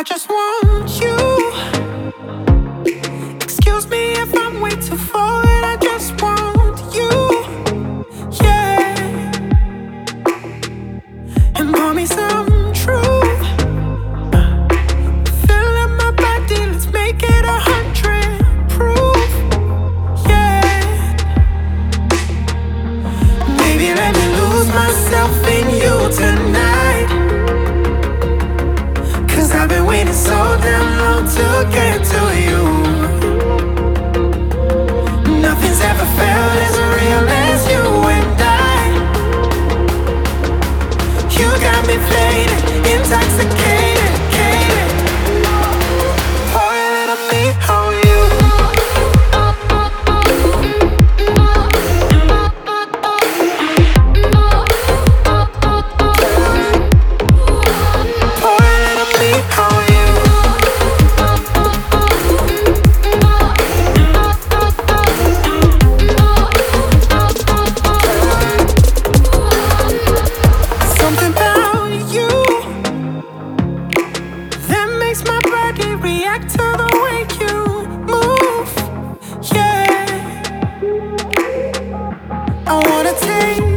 I just want you. Excuse me if I'm way too forward. I just want you, yeah. And pour me some truth. Fill up my body, let's make it 100 proof, yeah. Baby, let me lose myself in you tonight. 'Cause I've been waiting so damn long to get to you. Nothing's ever felt as real as you and I. You got me faded, intoxicated, cated. Pour a little me on you. Pour a little me on you. Something about you that makes my body react to the way you move, yeah. I wanna take